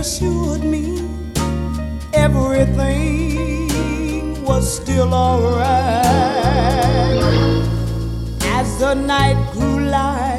assured me everything was still alright. As the night grew light,